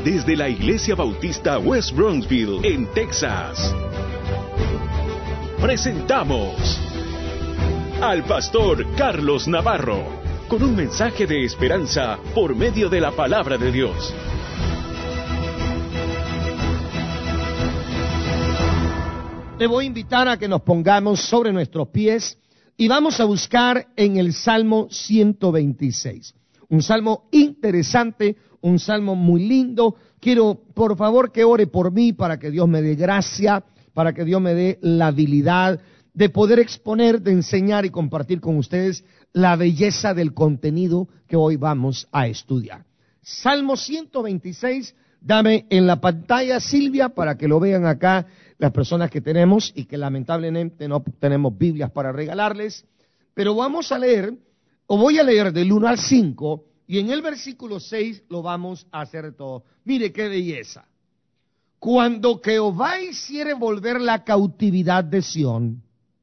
desde la Iglesia Bautista West Bronxville, en Texas. Presentamos al pastor Carlos Navarro, con un mensaje de esperanza por medio de la palabra de Dios. Le voy a invitar a que nos pongamos sobre nuestros pies y vamos a buscar en el Salmo 126. Un salmo interesante, un salmo muy lindo. Quiero, por favor, que ore por mí para que Dios me dé gracia, para que Dios me dé la habilidad de poder exponer, de enseñar y compartir con ustedes la belleza del contenido que hoy vamos a estudiar. Salmo 126, dame en la pantalla, Silvia, para que lo vean acá las personas que tenemos y que lamentablemente no tenemos Biblias para regalarles. Pero vamos a leer, o voy a leer del 1 al 5, y en el versículo 6 lo vamos a hacer todo. Mire qué belleza. Cuando Jehová hiciere volver la cautividad de Sión,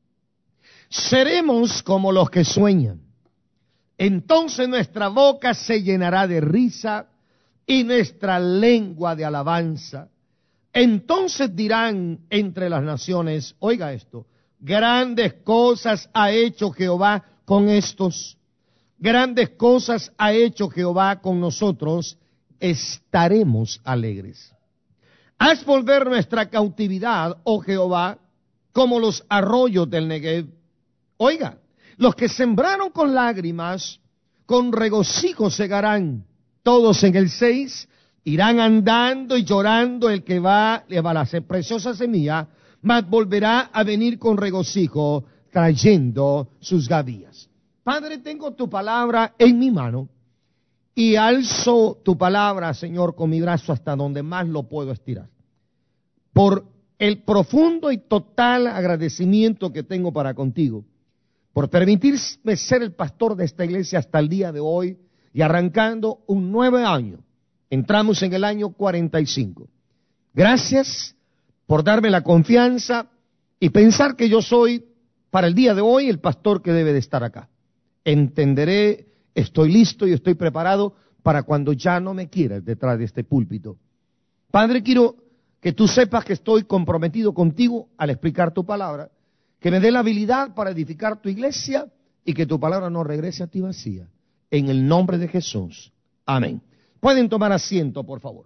seremos como los que sueñan. Entonces nuestra boca se llenará de risa y nuestra lengua de alabanza. Entonces dirán entre las naciones, oiga esto, grandes cosas ha hecho Jehová con estos, grandes cosas ha hecho Jehová con nosotros, estaremos alegres. Haz volver nuestra cautividad, oh Jehová, como los arroyos del Negev. Oiga, los que sembraron con lágrimas, con regocijo segarán. Todos en el 6 irán andando y llorando el que va a la preciosa semilla, mas volverá a venir con regocijo, trayendo sus gavillas. Padre, tengo tu palabra en mi mano y alzo tu palabra, Señor, con mi brazo hasta donde más lo puedo estirar. Por el profundo y total agradecimiento que tengo para contigo, por permitirme ser el pastor de esta iglesia hasta el día de hoy y arrancando un nuevo año. Entramos en el año 45. Gracias por darme la confianza y pensar que yo soy, para el día de hoy, el pastor que debe de estar acá. Entenderé, estoy listo y estoy preparado para cuando ya no me quieras detrás de este púlpito. Padre, quiero que tú sepas que estoy comprometido contigo al explicar tu palabra, que me dé la habilidad para edificar tu iglesia y que tu palabra no regrese a ti vacía. En el nombre de Jesús. Amén. Pueden tomar asiento, por favor.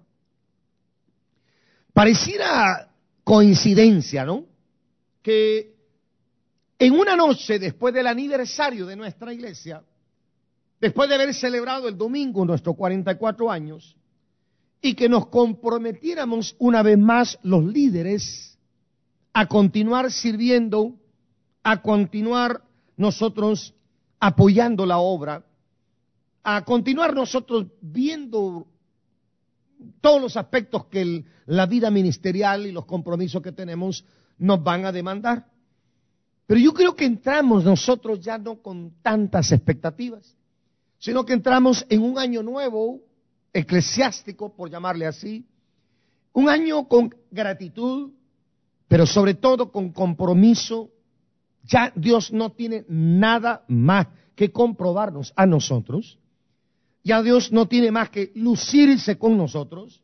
Pareciera coincidencia, ¿no? Que en una noche después del aniversario de nuestra iglesia, después de haber celebrado el domingo nuestros 44 años, y que nos comprometiéramos una vez más los líderes a continuar sirviendo, a continuar nosotros apoyando la obra, a continuar nosotros viendo todos los aspectos que la vida ministerial y los compromisos que tenemos nos van a demandar. Pero yo creo que entramos nosotros ya no con tantas expectativas, sino que entramos en un año nuevo, eclesiástico, por llamarle así, un año con gratitud, pero sobre todo con compromiso. Ya Dios no tiene nada más que comprobarnos a nosotros. Ya Dios no tiene más que lucirse con nosotros.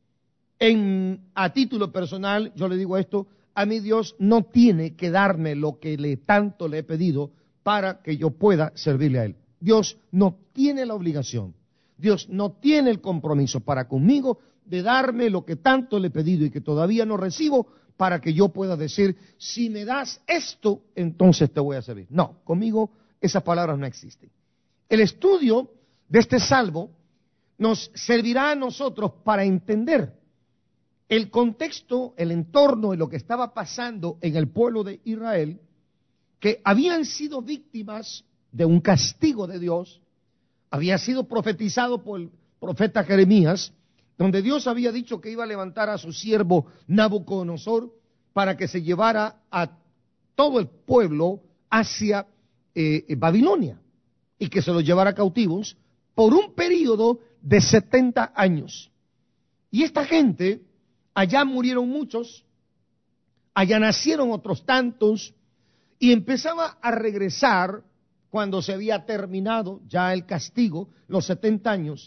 A título personal, yo le digo esto, a mí Dios no tiene que darme lo que tanto le he pedido para que yo pueda servirle a Él. Dios no tiene la obligación, Dios no tiene el compromiso para conmigo de darme lo que tanto le he pedido y que todavía no recibo para que yo pueda decir, si me das esto, entonces te voy a servir. No, conmigo esas palabras no existen. El estudio de este salmo nos servirá a nosotros para entender el contexto, el entorno de lo que estaba pasando en el pueblo de Israel, que habían sido víctimas de un castigo de Dios, había sido profetizado por el profeta Jeremías, donde Dios había dicho que iba a levantar a su siervo Nabucodonosor para que se llevara a todo el pueblo hacia Babilonia y que se los llevara cautivos por un periodo de 70 años. Y esta gente, allá murieron muchos, allá nacieron otros tantos, y empezaba a regresar cuando se había terminado ya el castigo, los 70 años,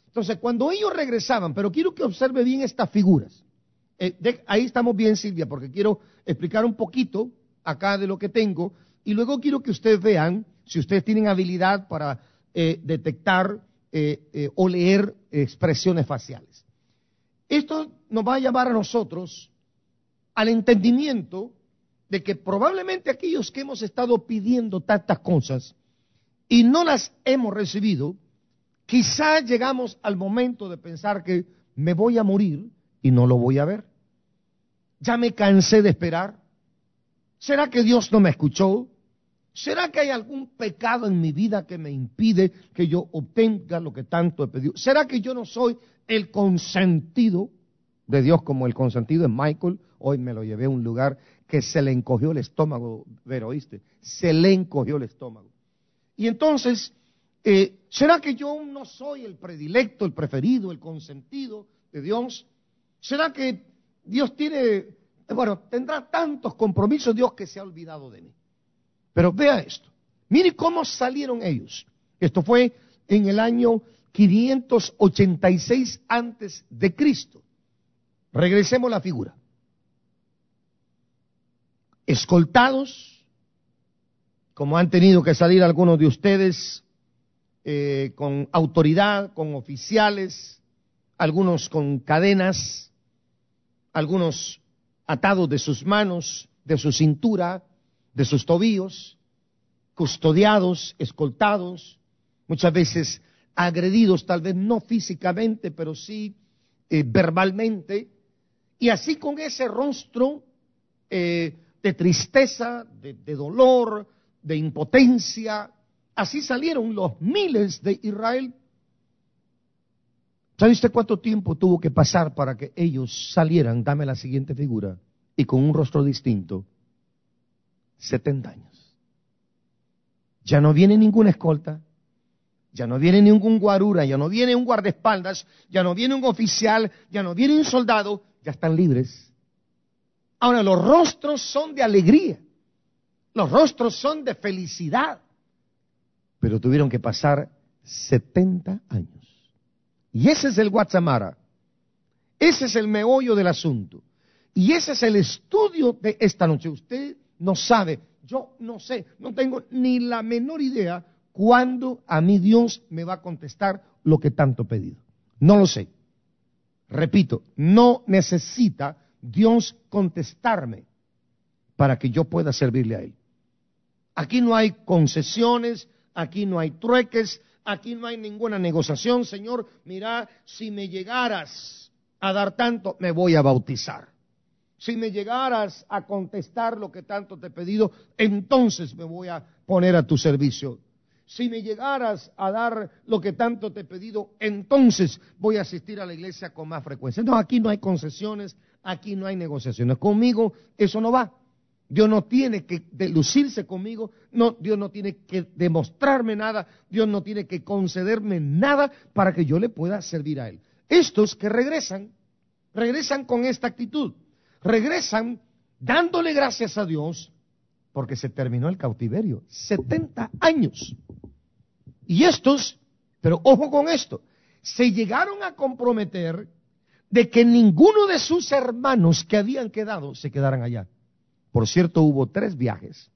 Entonces, cuando ellos regresaban, pero quiero que observe bien estas figuras. Ahí estamos bien, Silvia, porque quiero explicar un poquito acá de lo que tengo, y luego quiero que ustedes vean, si ustedes tienen habilidad para detectar o leer expresiones faciales. Esto nos va a llevar a nosotros al entendimiento de que probablemente aquellos que hemos estado pidiendo tantas cosas y no las hemos recibido, quizá llegamos al momento de pensar que me voy a morir y no lo voy a ver. Ya me cansé de esperar. ¿Será que Dios no me escuchó? ¿Será que hay algún pecado en mi vida que me impide que yo obtenga lo que tanto he pedido? ¿Será que yo no soy el consentido de Dios como el consentido de Michael? Hoy me lo llevé a un lugar que se le encogió el estómago, pero oíste, se le encogió el estómago. Y entonces, ¿será que yo no soy el predilecto, el preferido, el consentido de Dios? ¿Será que Dios tendrá tantos compromisos Dios que se ha olvidado de mí? Pero vea esto, mire cómo salieron ellos. Esto fue en el año 586 antes de Cristo. Regresemos a la figura. Escoltados, como han tenido que salir algunos de ustedes, con autoridad, con oficiales, algunos con cadenas, algunos atados de sus manos, de su cintura, de sus tobillos, custodiados, escoltados, muchas veces agredidos, tal vez no físicamente, pero sí verbalmente, y así con ese rostro de tristeza, de dolor, de impotencia, así salieron los miles de Israel. ¿Sabe usted cuánto tiempo tuvo que pasar para que ellos salieran? Dame la siguiente figura. Y con un rostro distinto. 70 años. Ya no viene ninguna escolta, ya no viene ningún guarura, ya no viene un guardaespaldas, ya no viene un oficial, ya no viene un soldado, ya están libres. Ahora, los rostros son de alegría, los rostros son de felicidad, pero tuvieron que pasar 70 años. Y ese es el Guatemala, ese es el meollo del asunto, y ese es el estudio de esta noche. Usted no sabe, yo no sé, no tengo ni la menor idea cuándo a mí Dios me va a contestar lo que tanto he pedido. No lo sé. Repito, no necesita Dios contestarme para que yo pueda servirle a Él. Aquí no hay concesiones, aquí no hay trueques, aquí no hay ninguna negociación. Señor, mira, si me llegaras a dar tanto, me voy a bautizar. Si me llegaras a contestar lo que tanto te he pedido, entonces me voy a poner a tu servicio. Si me llegaras a dar lo que tanto te he pedido, entonces voy a asistir a la iglesia con más frecuencia. No, aquí no hay concesiones, aquí no hay negociaciones. Conmigo eso no va. Dios no tiene que lucirse conmigo, no, Dios no tiene que demostrarme nada, Dios no tiene que concederme nada para que yo le pueda servir a Él. Estos que regresan con esta actitud. Regresan dándole gracias a Dios porque se terminó el cautiverio. 70 años. Y estos, pero ojo con esto, se llegaron a comprometer de que ninguno de sus hermanos que habían quedado se quedaran allá. Por cierto, hubo 3 viajes.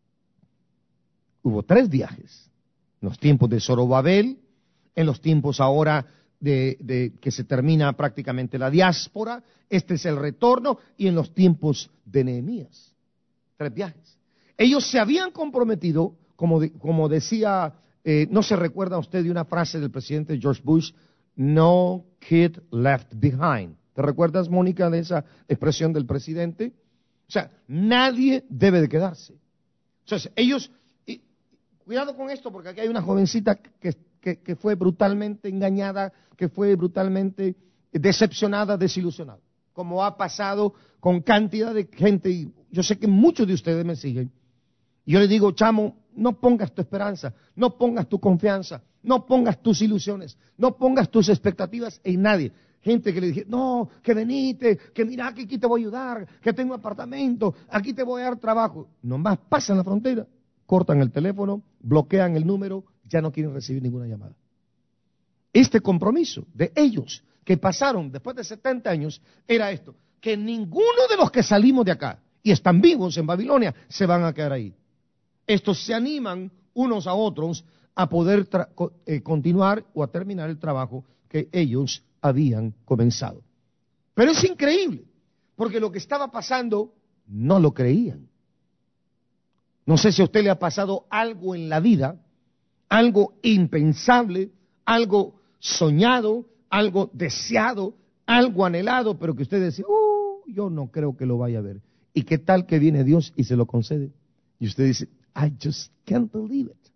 Hubo 3 viajes. En los tiempos de Zorobabel, en los tiempos ahora de que se termina prácticamente la diáspora, este es el retorno, y en los tiempos de Nehemías. 3 viajes. Ellos se habían comprometido, como decía, no se recuerda usted de una frase del presidente George Bush, no kid left behind. ¿Te recuerdas, Mónica, de esa expresión del presidente? O sea, nadie debe de quedarse. Entonces, ellos, cuidado con esto, porque aquí hay una jovencita que fue brutalmente engañada, que fue brutalmente decepcionada, desilusionada, como ha pasado con cantidad de gente, y yo sé que muchos de ustedes me siguen. Y yo les digo, chamo, no pongas tu esperanza, no pongas tu confianza, no pongas tus ilusiones, no pongas tus expectativas en nadie. Gente que le dije, no, que venite, que mira, que aquí te voy a ayudar, que tengo apartamento, aquí te voy a dar trabajo. Nomás pasan la frontera, cortan el teléfono, bloquean el número, ya no quieren recibir ninguna llamada. este compromiso de ellos que pasaron después de 70 años era esto, que ninguno de los que salimos de acá y están vivos en Babilonia se van a quedar ahí. Estos se animan unos a otros a poder continuar o a terminar el trabajo que ellos habían comenzado. Pero es increíble, porque lo que estaba pasando no lo creían. No sé si a usted le ha pasado algo en la vida, algo impensable, algo soñado, algo deseado, algo anhelado, pero que usted decía, yo no creo que lo vaya a ver. ¿Y qué tal que viene Dios y se lo concede? Y usted dice, I just can't believe it.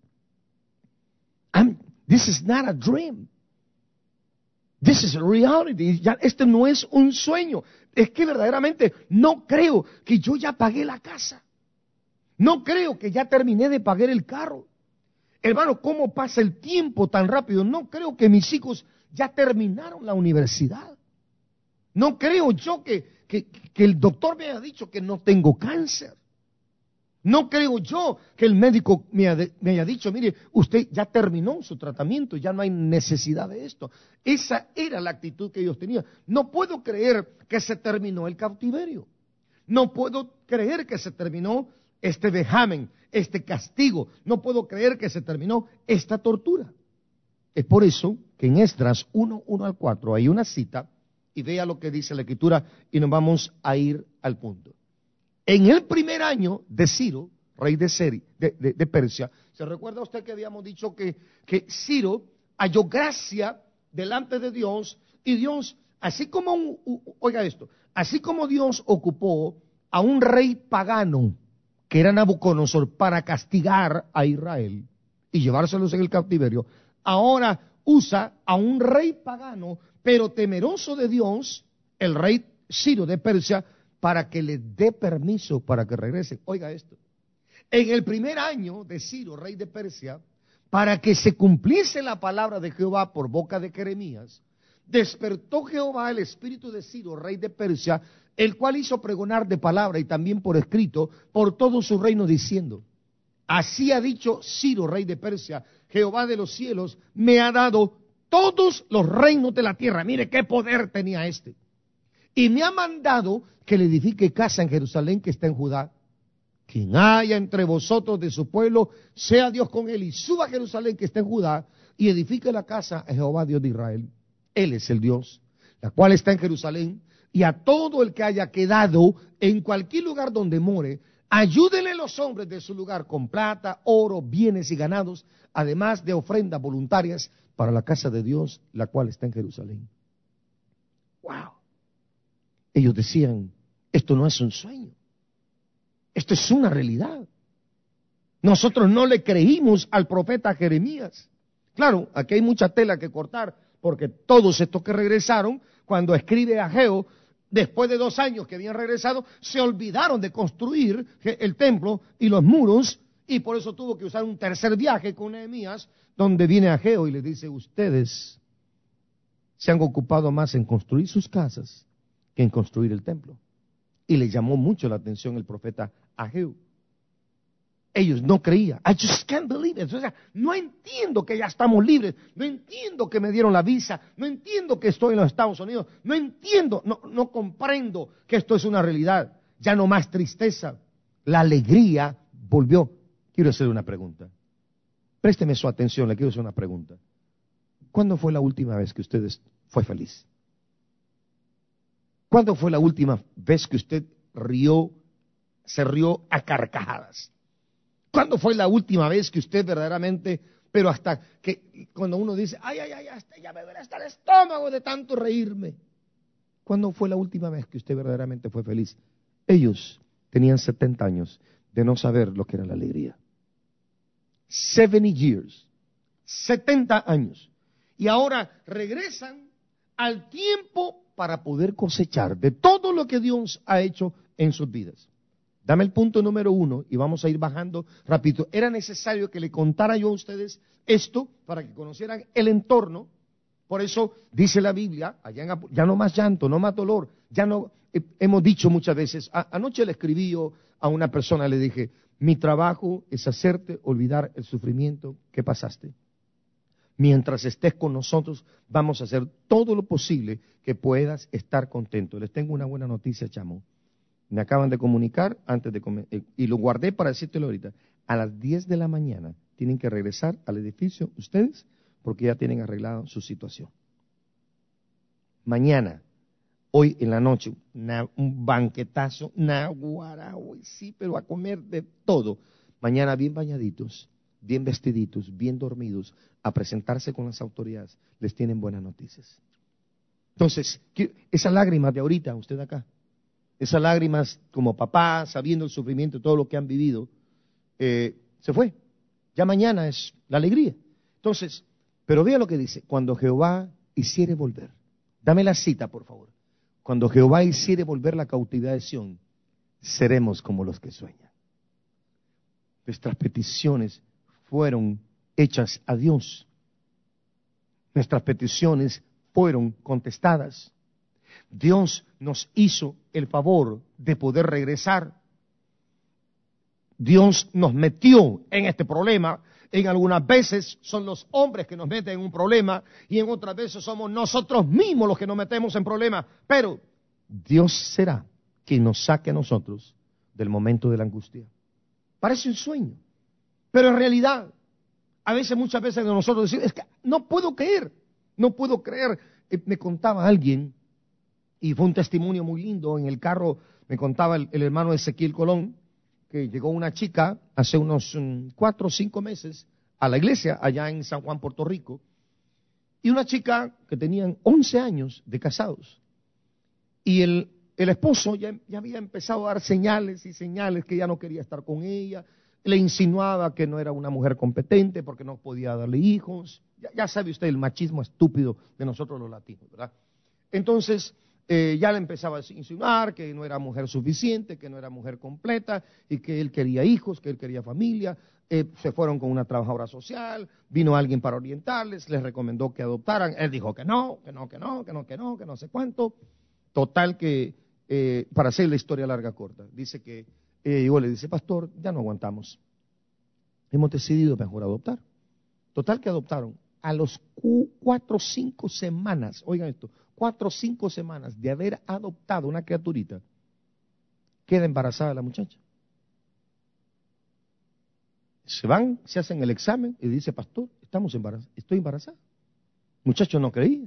This is not a dream. This is a reality. Ya, este no es un sueño. Es que verdaderamente no creo que yo ya pagué la casa. No creo que ya terminé de pagar el carro. Hermano, ¿cómo pasa el tiempo tan rápido? No creo que mis hijos ya terminaron la universidad. No creo yo que el doctor me haya dicho que no tengo cáncer. No creo yo que el médico me haya dicho, mire, usted ya terminó su tratamiento, ya no hay necesidad de esto. Esa era la actitud que ellos tenían. No puedo creer que se terminó el cautiverio. No puedo creer que se terminó este vejamen, este castigo. No puedo creer que se terminó esta tortura. Es por eso que en Esdras 1:1-4 hay una cita, y vea lo que dice la Escritura, y nos vamos a ir al punto. En el primer año de Ciro, rey de Persia, ¿se recuerda usted que habíamos dicho que Ciro halló gracia delante de Dios? Y Dios, así como, oiga esto, así como Dios ocupó a un rey pagano, que era Nabucodonosor, para castigar a Israel y llevárselos en el cautiverio, ahora usa a un rey pagano, pero temeroso de Dios, el rey Ciro de Persia, para que le dé permiso para que regresen. Oiga esto, en el primer año de Ciro, rey de Persia, para que se cumpliese la palabra de Jehová por boca de Jeremías, despertó Jehová el espíritu de Ciro, rey de Persia, el cual hizo pregonar de palabra y también por escrito por todo su reino, diciendo, así ha dicho Ciro, rey de Persia, Jehová de los cielos me ha dado todos los reinos de la tierra. Mire qué poder tenía este. Y me ha mandado que le edifique casa en Jerusalén que está en Judá. Quien haya entre vosotros de su pueblo, sea Dios con él, y suba a Jerusalén que está en Judá, y edifique la casa a Jehová Dios de Israel. Él es el Dios, la cual está en Jerusalén, y a todo el que haya quedado en cualquier lugar donde more, ayúdenle los hombres de su lugar con plata, oro, bienes y ganados, además de ofrendas voluntarias para la casa de Dios, la cual está en Jerusalén. ¡Wow! Ellos decían, esto no es un sueño, esto es una realidad. Nosotros no le creímos al profeta Jeremías. Claro, aquí hay mucha tela que cortar, porque todos estos que regresaron, cuando escribe Ageo, después de 2 años que habían regresado, se olvidaron de construir el templo y los muros, y por eso tuvo que usar un tercer viaje con Nehemías, donde viene Ageo y le dice, ustedes se han ocupado más en construir sus casas que en construir el templo. Y le llamó mucho la atención el profeta Ageo. Ellos no creían. I just can't believe it. O sea, no entiendo que ya estamos libres. No entiendo que me dieron la visa. No entiendo que estoy en los Estados Unidos. No entiendo, no comprendo que esto es una realidad. Ya no más tristeza. La alegría volvió. Quiero hacer una pregunta. Présteme su atención, le quiero hacer una pregunta. ¿Cuándo fue la última vez que usted fue feliz? ¿Cuándo fue la última vez que usted se rió a carcajadas? ¿Cuándo fue la última vez que usted verdaderamente, pero hasta que cuando uno dice, ay, hasta ya me duele hasta el estómago de tanto reírme? ¿Cuándo fue la última vez que usted verdaderamente fue feliz? Ellos tenían 70 años de no saber lo que era la alegría. 70 years, 70 años. Y ahora regresan al tiempo para poder cosechar de todo lo que Dios ha hecho en sus vidas. Dame el punto número 1 y vamos a ir bajando rápido. Era necesario que le contara yo a ustedes esto para que conocieran el entorno. Por eso dice la Biblia, ya no más llanto, no más dolor. Ya no, hemos dicho muchas veces, anoche le escribí yo a una persona, le dije, mi trabajo es hacerte olvidar el sufrimiento que pasaste. Mientras estés con nosotros, vamos a hacer todo lo posible que puedas estar contento. Les tengo una buena noticia, chamo. Me acaban de comunicar antes de comer, y lo guardé para decírtelo ahorita. A las 10 de la mañana tienen que regresar al edificio ustedes porque ya tienen arreglado su situación. Mañana, hoy en la noche, un banquetazo, hoy sí, pero a comer de todo. Mañana bien bañaditos, bien vestiditos, bien dormidos, a presentarse con las autoridades. Les tienen buenas noticias. Entonces, esas lágrimas de ahorita, usted acá, esas lágrimas como papá, sabiendo el sufrimiento, todo lo que han vivido, se fue. Ya mañana es la alegría. Entonces, pero vea lo que dice, cuando Jehová hiciere volver. Dame la cita, por favor. Cuando Jehová hiciere volver la cautividad de Sión, seremos como los que sueñan. Nuestras peticiones fueron hechas a Dios. Nuestras peticiones fueron contestadas. Dios nos hizo el favor de poder regresar. Dios nos metió en este problema. En algunas veces son los hombres que nos meten en un problema y en otras veces somos nosotros mismos los que nos metemos en problemas. Pero Dios será quien nos saque a nosotros del momento de la angustia. Parece un sueño, pero en realidad, muchas veces nosotros decimos, es que no puedo creer. Me contaba alguien, y fue un testimonio muy lindo, en el carro me contaba el hermano Ezequiel Colón, que llegó una chica hace unos 4 o 5 meses a la iglesia allá en San Juan, Puerto Rico, y una chica que tenían 11 años de casados. Y el esposo ya había empezado a dar señales y señales que ya no quería estar con ella, le insinuaba que no era una mujer competente porque no podía darle hijos. Ya sabe usted el machismo estúpido de nosotros los latinos, ¿verdad? Entonces, ya le empezaba a insinuar que no era mujer suficiente, que no era mujer completa y que él quería hijos, que él quería familia. Se fueron con una trabajadora social, vino alguien para orientarles, les recomendó que adoptaran. Él dijo que no sé cuánto. Total que, para hacer la historia larga corta, dice que llegó, le dice, pastor, ya no aguantamos. Hemos decidido mejor adoptar. Total que adoptaron. A los 4 o 5 semanas, oigan esto, 4 o 5 semanas de haber adoptado una criaturita, queda embarazada la muchacha. Se van, se hacen el examen y dice, pastor, estoy embarazada. El muchacho no creía.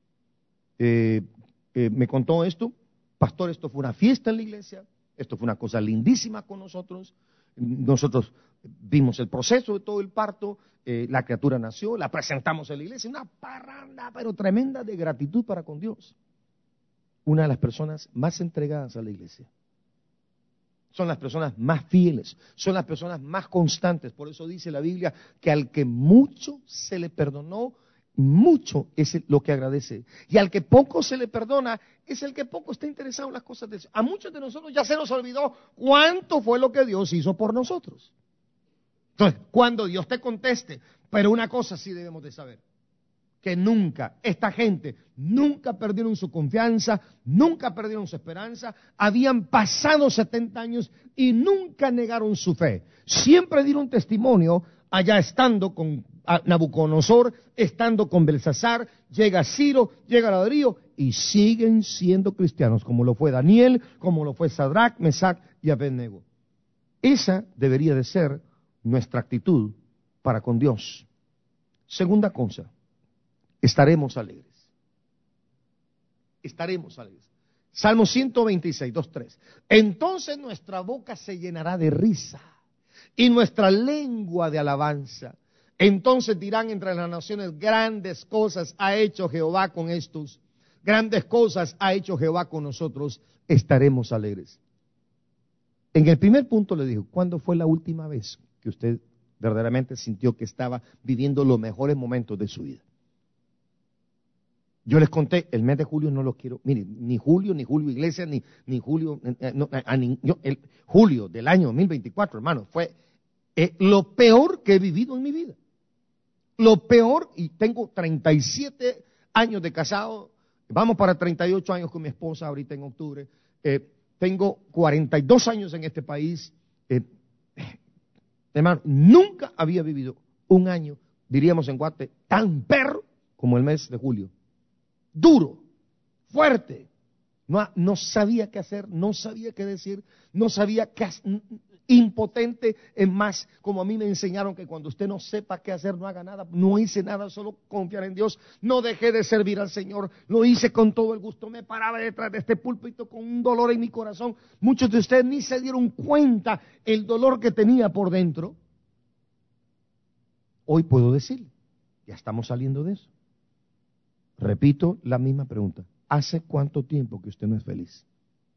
Me contó esto, pastor, esto fue una fiesta en la iglesia, esto fue una cosa lindísima con nosotros. Nosotros vimos el proceso de todo el parto, la criatura nació, la presentamos en la iglesia, una parranda pero tremenda de gratitud para con Dios. Una de las personas más entregadas a la iglesia. Son las personas más fieles, son las personas más constantes. Por eso dice la Biblia que al que mucho se le perdonó, mucho es lo que agradece. Y al que poco se le perdona, es el que poco está interesado en las cosas de Dios. A muchos de nosotros ya se nos olvidó cuánto fue lo que Dios hizo por nosotros. Entonces, cuando Dios te conteste, pero una cosa sí debemos de saber, que nunca, esta gente, nunca perdieron su confianza, nunca perdieron su esperanza, habían pasado 70 años y nunca negaron su fe. Siempre dieron testimonio allá estando con Nabucodonosor, estando con Belsasar, llega Ciro, llega Darío y siguen siendo cristianos, como lo fue Daniel, como lo fue Sadrach, Mesach y Abednego. Esa debería de ser nuestra actitud para con Dios. Segunda cosa, estaremos alegres. Estaremos alegres. Salmo 126, 2, 3. Entonces nuestra boca se llenará de risa y nuestra lengua de alabanza. Entonces dirán entre las naciones, grandes cosas ha hecho Jehová con estos. Grandes cosas ha hecho Jehová con nosotros. Estaremos alegres. En el primer punto le digo, ¿cuándo fue la última vez que usted verdaderamente sintió que estaba viviendo los mejores momentos de su vida? Yo les conté, el mes de julio no lo quiero, miren, ni Julio Iglesias, ni Julio, el julio del año 2024, hermano, fue lo peor que he vivido en mi vida. Lo peor, y tengo 37 años de casado, vamos para 38 años con mi esposa ahorita en octubre, tengo 42 años en este país, hermano, nunca había vivido un año diríamos en Guate, tan perro como el mes de julio. Duro, fuerte. No sabía qué hacer, no sabía qué decir, no sabía qué hacer. Impotente, es más, como a mí me enseñaron que cuando usted no sepa qué hacer, no haga nada. No hice nada, solo confiar en Dios. No dejé de servir al Señor, lo hice con todo el gusto. Me paraba detrás de este púlpito con un dolor en mi corazón. Muchos de ustedes ni se dieron cuenta el dolor que tenía por dentro. Hoy puedo decir, ya estamos saliendo de eso. Repito la misma pregunta. ¿Hace cuánto tiempo que usted no es feliz?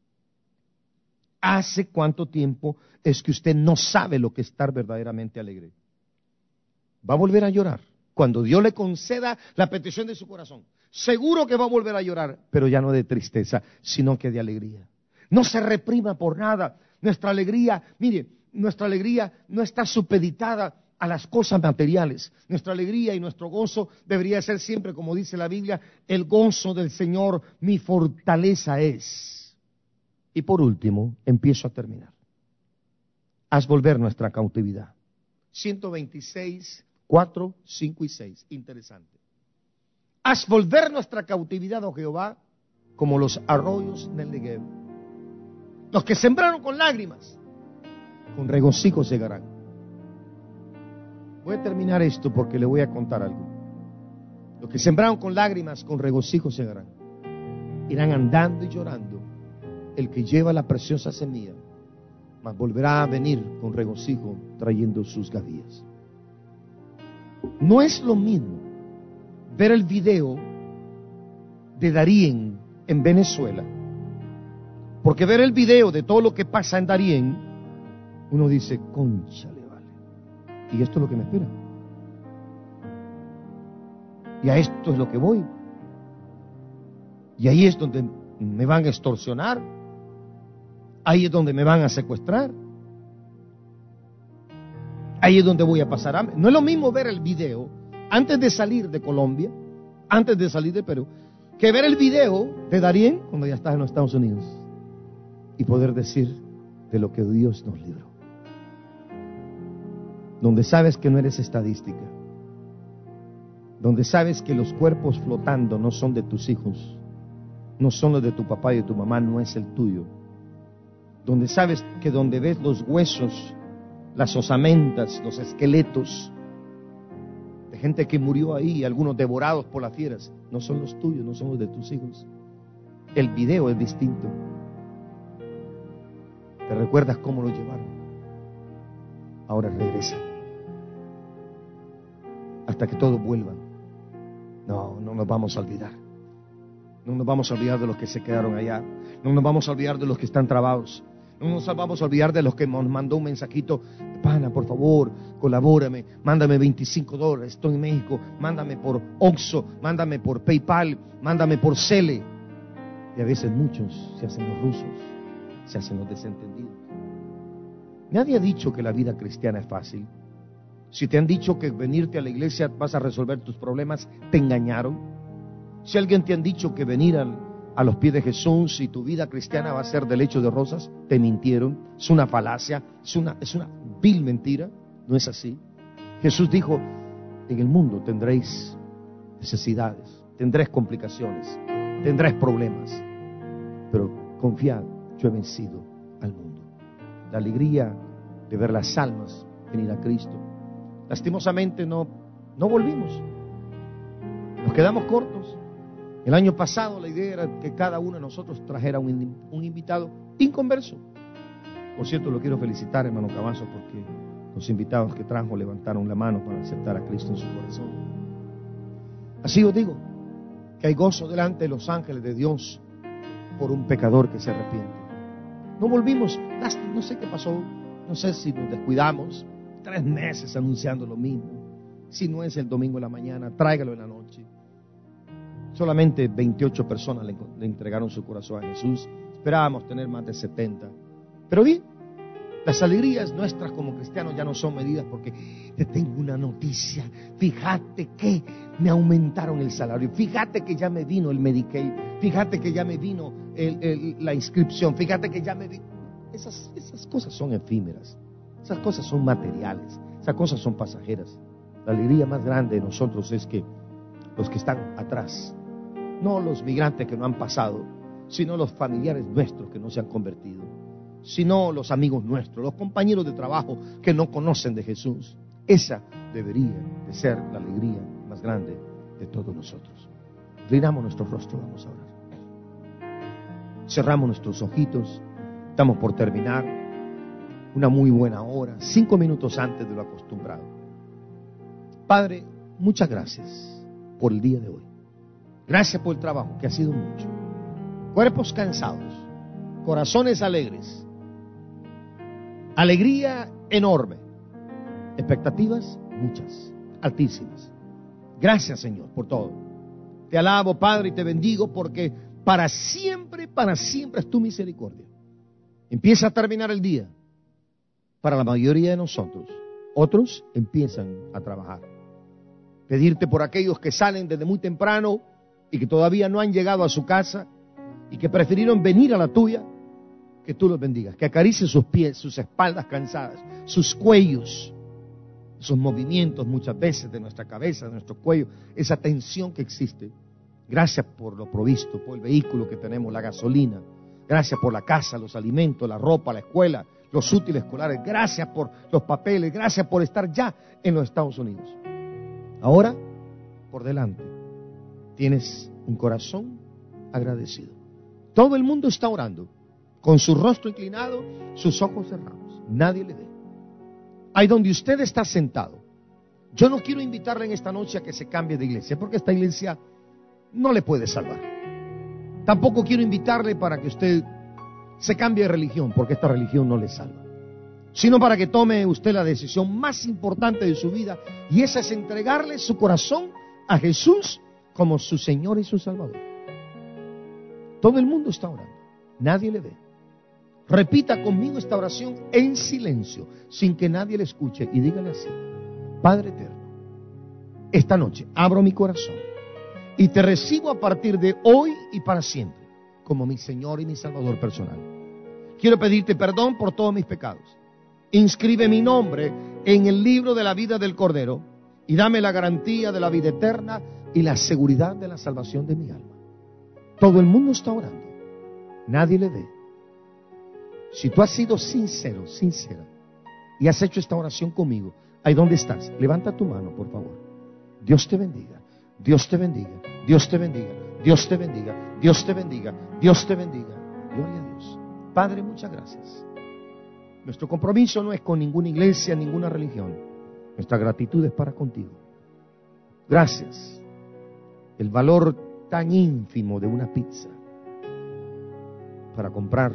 ¿Hace cuánto tiempo es que usted no sabe lo que es estar verdaderamente alegre? Va a volver a llorar cuando Dios le conceda la petición de su corazón. Seguro que va a volver a llorar, pero ya no de tristeza, sino que de alegría. No se reprima por nada. Nuestra alegría, mire, nuestra alegría no está supeditada a las cosas materiales. Nuestra alegría y nuestro gozo debería ser siempre, como dice la Biblia, el gozo del Señor, mi fortaleza es. Y por último, empiezo a terminar. Haz volver nuestra cautividad. 126, 4, 5 y 6. Interesante. Haz volver nuestra cautividad, oh Jehová, como los arroyos del Negev. Los que sembraron con lágrimas, con regocijo segarán. Voy a terminar esto porque le voy a contar algo. Los que sembraron con lágrimas, con regocijo segarán. Irán andando y llorando. El que lleva la preciosa semilla, mas volverá a venir con regocijo trayendo sus gavillas. No es lo mismo ver el video de Darién en Venezuela, porque ver el video de todo lo que pasa en Darién, uno dice, cónchale, vale, y esto es lo que me espera, y a esto es lo que voy, y ahí es donde me van a extorsionar, ahí es donde me van a secuestrar, ahí es donde voy a pasar hambre. No es lo mismo ver el video antes de salir de Colombia, antes de salir de Perú, que ver el video de Darién cuando ya estás en los Estados Unidos y poder decir de lo que Dios nos libró. Donde sabes que no eres estadística, donde sabes que los cuerpos flotando no son de tus hijos, no son los de tu papá y de tu mamá, no es el tuyo. Donde sabes que donde ves los huesos, las osamentas, los esqueletos de gente que murió ahí, algunos devorados por las fieras, no son los tuyos, no son los de tus hijos. El video es distinto. ¿Te recuerdas cómo lo llevaron? Ahora regresan. Hasta que todos vuelvan. No nos vamos a olvidar. No nos vamos a olvidar de los que se quedaron allá. No nos vamos a olvidar de los que están trabados. No nos vamos a olvidar de los que nos mandó un mensajito. Pana, por favor, colabórame. Mándame $25. Estoy en México. Mándame por Oxxo. Mándame por PayPal. Mándame por Cele. Y a veces muchos se hacen los rusos. Se hacen los desentendidos. Nadie ha dicho que la vida cristiana es fácil. Si te han dicho que venirte a la iglesia vas a resolver tus problemas, te engañaron. Si alguien te han dicho que venir a los pies de Jesús y tu vida cristiana va a ser de lecho de rosas, te mintieron. Es una falacia, es una vil mentira. No es así. Jesús dijo, en el mundo tendréis necesidades, tendréis complicaciones, tendréis problemas, pero confiad, yo he vencido al mundo. La alegría de ver las almas venir a Cristo. Lastimosamente no volvimos, nos quedamos cortos. El año pasado la idea era que cada uno de nosotros trajera un invitado inconverso. Por cierto, lo quiero felicitar, hermano Cavazo, porque los invitados que trajo levantaron la mano para aceptar a Cristo en su corazón. Así os digo, que hay gozo delante de los ángeles de Dios por un pecador que se arrepiente. No volvimos, no sé qué pasó, no sé si nos descuidamos, 3 meses anunciando lo mismo. Si no es el domingo en la mañana, tráigalo en la noche. Solamente 28 personas le entregaron su corazón a Jesús. Esperábamos tener más de 70. Pero bien, las alegrías nuestras como cristianos ya no son medidas porque te tengo una noticia. Fíjate que me aumentaron el salario. Fíjate que ya me vino el Medicaid. Fíjate que ya me vino la inscripción. Fíjate que ya me vino. Esas cosas son efímeras. Esas cosas son materiales. Esas cosas son pasajeras. La alegría más grande de nosotros es que los que están atrás, no los migrantes que no han pasado, sino los familiares nuestros que no se han convertido, sino los amigos nuestros, los compañeros de trabajo que no conocen de Jesús. Esa debería de ser la alegría más grande de todos nosotros. Inclinamos nuestro rostro, vamos a orar. Cerramos nuestros ojitos, estamos por terminar una muy buena hora, 5 minutos antes de lo acostumbrado. Padre, muchas gracias por el día de hoy. Gracias por el trabajo, que ha sido mucho. Cuerpos cansados, corazones alegres, alegría enorme, expectativas muchas, altísimas. Gracias, Señor, por todo. Te alabo, Padre, y te bendigo porque para siempre es tu misericordia. Empieza a terminar el día para la mayoría de nosotros. Otros empiezan a trabajar. Pedirte por aquellos que salen desde muy temprano y que todavía no han llegado a su casa y que prefirieron venir a la tuya, que tú los bendigas, que acaricies sus pies, sus espaldas cansadas, sus cuellos, esos movimientos muchas veces de nuestra cabeza, de nuestro cuello, esa tensión que existe. Gracias por lo provisto, por el vehículo que tenemos, la gasolina. Gracias por la casa, los alimentos, la ropa, la escuela, los útiles escolares. Gracias por los papeles, gracias por estar ya en los Estados Unidos. Ahora, por delante, tienes un corazón agradecido. Todo el mundo está orando, con su rostro inclinado, sus ojos cerrados. Nadie le ve. Ahí donde usted está sentado, yo no quiero invitarle en esta noche a que se cambie de iglesia, porque esta iglesia no le puede salvar. Tampoco quiero invitarle para que usted se cambie de religión, porque esta religión no le salva. Sino para que tome usted la decisión más importante de su vida, y esa es entregarle su corazón a Jesús como su Señor y su Salvador. Todo el mundo está orando, nadie le ve. Repita conmigo esta oración en silencio, sin que nadie le escuche, y dígale así: Padre eterno, esta noche abro mi corazón y te recibo a partir de hoy y para siempre como mi Señor y mi Salvador personal. Quiero pedirte perdón por todos mis pecados. Inscribe mi nombre en el libro de la vida del Cordero y dame la garantía de la vida eterna y la seguridad de la salvación de mi alma. Todo el mundo está orando, nadie le ve. Si tú has sido sincero, sincera, y has hecho esta oración conmigo, ahí donde estás, levanta tu mano, por favor. Dios te bendiga, Dios te bendiga, Dios te bendiga, Dios te bendiga, Dios te bendiga, Dios te bendiga. Gloria a Dios. Padre, muchas gracias. Nuestro compromiso no es con ninguna iglesia, ninguna religión. Nuestra gratitud es para contigo. Gracias. El valor tan ínfimo de una pizza para comprar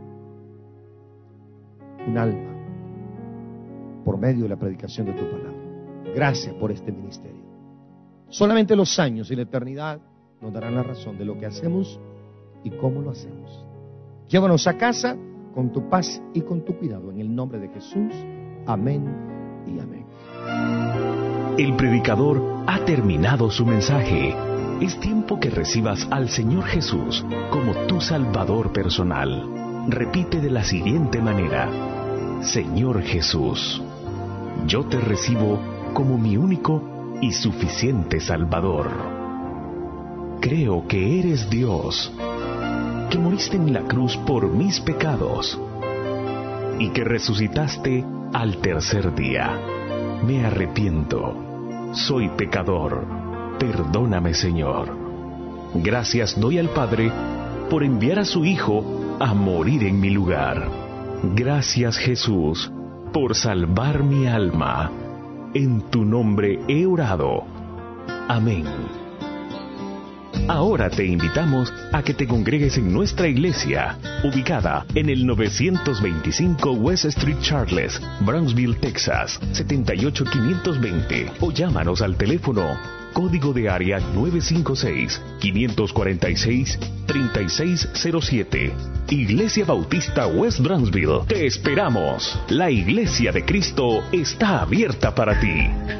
un alma por medio de la predicación de tu palabra. Gracias por este ministerio. Solamente los años y la eternidad nos darán la razón de lo que hacemos y cómo lo hacemos. Llévanos a casa con tu paz y con tu cuidado. En el nombre de Jesús. Amén y amén. El predicador ha terminado su mensaje. Es tiempo que recibas al Señor Jesús como tu Salvador personal. Repite de la siguiente manera: Señor Jesús, yo te recibo como mi único y suficiente Salvador. Creo que eres Dios, que moriste en la cruz por mis pecados y que resucitaste al tercer día. Me arrepiento, soy pecador, perdóname, Señor. Gracias doy al Padre por enviar a su Hijo a morir en mi lugar. Gracias, Jesús, por salvar mi alma. En tu nombre he orado. Amén. Ahora te invitamos a que te congregues en nuestra iglesia, ubicada en el 925 West Street Charles, Brownsville, Texas, 78520, o llámanos al teléfono código de área 956-546-3607. Iglesia Bautista West Brownsville. Te esperamos. La Iglesia de Cristo está abierta para ti.